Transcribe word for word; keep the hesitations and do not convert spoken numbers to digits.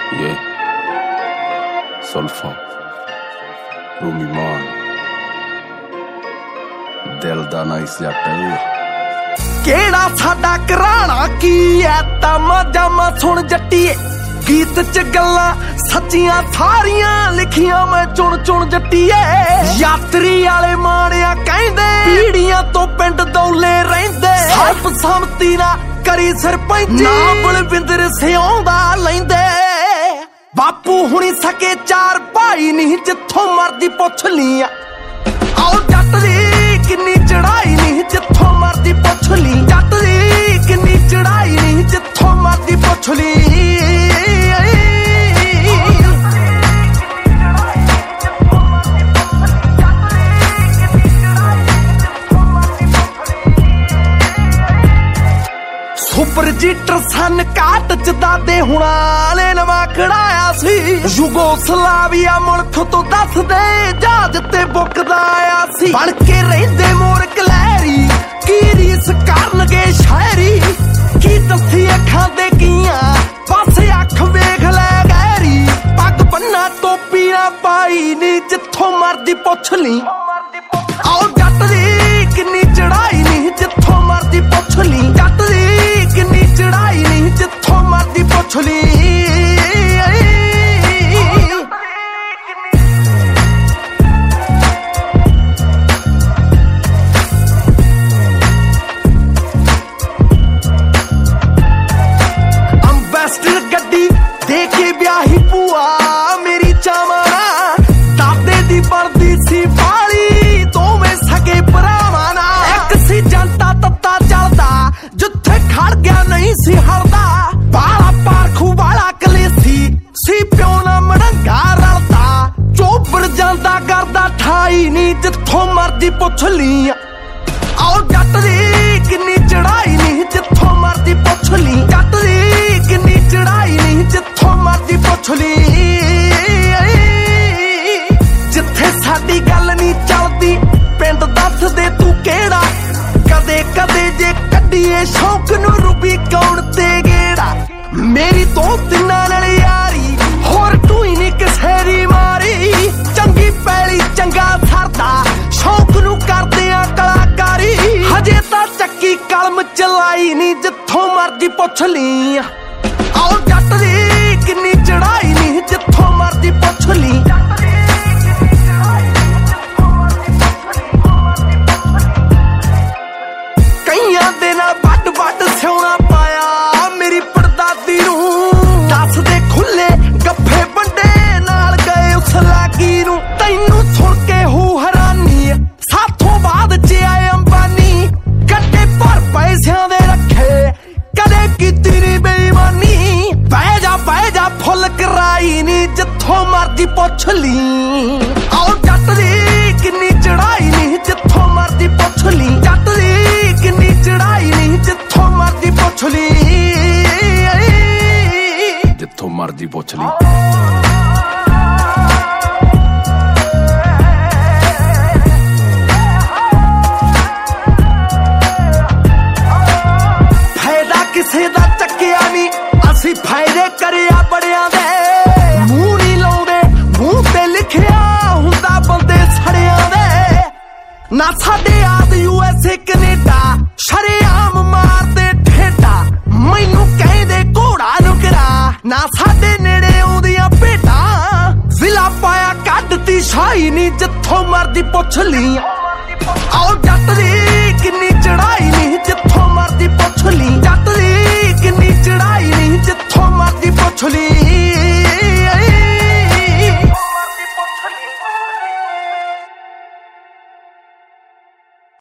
Yeah. Solfa. Rumi Man. दिल दा nice जट केड़ा साडा घराना की है तमा जामा सुन जट्टीए गीत च गल्लां सच्चियां सारियां लिखियां मैं चुन चुन जट्टीए यात्री आले माणिया कहंदे पीड़ियां तो पिंड दौले रहिंदे सर्प संमति ना करी सरपंच ना बलविंदर सिआंदा लैंदे बापू हुणी सके चार भाई नहीं जिथों मर्दी पुछ लिया आओ जट दी किन्नी चढ़ाई नहीं जिथों मर्दी पुछ ली जट दी किन्नी चढ़ाई नहीं जिथों मर्दी पुछ ली सुपर जीटर सन काट च दादे हुणा ने नवा खड़ाया सी युगोस्लाविया मुल्क तो दस दे जहाज ते बुकदा आया सी बन के रहिंदे मोर कलैरी की रीस करनगे शायरी की दसी अखां दे कीआं बस अख वेख लै गैरी पग बन्ना टोपी ना पाई नी जिथों मर्दी पुछ ली आओ जट दी किन्नी चढ़ाई नहीं जिथों मर्दी पुछ ली जट दी किन्नी चढ़ाई नहीं जिथों मर्दी पुछ ली अंबेसडर गड्डी दे के ब्याही भूआ मेरी चावना दादे दी बरदी सी बाली दोवें सगे भरावां ना एक सी जनता तत्ता चलदा जिथे खड़ गया नहीं सी हरदा बाला पारखू वाला कलेसी सी प्यो ना मड़ंगा रलदा चोबड़ जांदा करदा ठाई नी जिथों मर्दी पुछ ली आओ जट दी किन्नी चढ़ाई नहीं जिथों मर्दी पुछ ली जट दी किन्नी चढ़ाई नहीं जिथों मर्दी पुछ ली जिथे साडी गल नहीं चलदी पिंड दस दे तू केड़ा कदे कदे जे कड्डीए शौक नू रूबी कौन ते गेड़ा मेरी दो तिन्ना नाल यारी होर टूई नी किसेरी मारी चंगी पैली चंगा सरदा शौक नू करदे आ कलाकारी हजे तां चक्की कलम चलाई नी जिथों मर्दी पुछ ली आओ जट दी किन्नी चढ़ाई नी जिथों मर्दी पुछ ली कईयां दे नाल वड वड सिउणा पाया मेरी पड़दादी नू दस दे खुले गफ्फे बंडे नाल गए उस लागी नू तैनू सुण के हू हैरानी साथों बाद च आए अंबानी गड्डे भर पैसियां दे रखे कदे कीती नी बेईमानी बह जा बह जा फुल कराई नी जिथों मर्दी पुछ ली आओ जट दी किन्नी चढ़ाई नी जिथों मर्दी पुछ ली जट दी किन्नी चढ़ाई नी जिथों मर्दी पुछ ली जिथों मर्दी पुछ ली फायदा किसे दा चक्किया नी असी फायदे करिया बड़ियां दे मूंह नी लाउंदे मूंह ते लिखिया हुंदा बंदे सड़ियां दे ना साडे आद यूएसए कनेडा शरेआम मारदे ठेडा मैनू कहंदे घोड़ा नुकरा ना साडे नेड़े आउंदियां भेटां विला पाया कड्डती शाही नी जिथों मर्दी पुछ ली आओ जट दी किन्नी चढ़ाई नी जिथों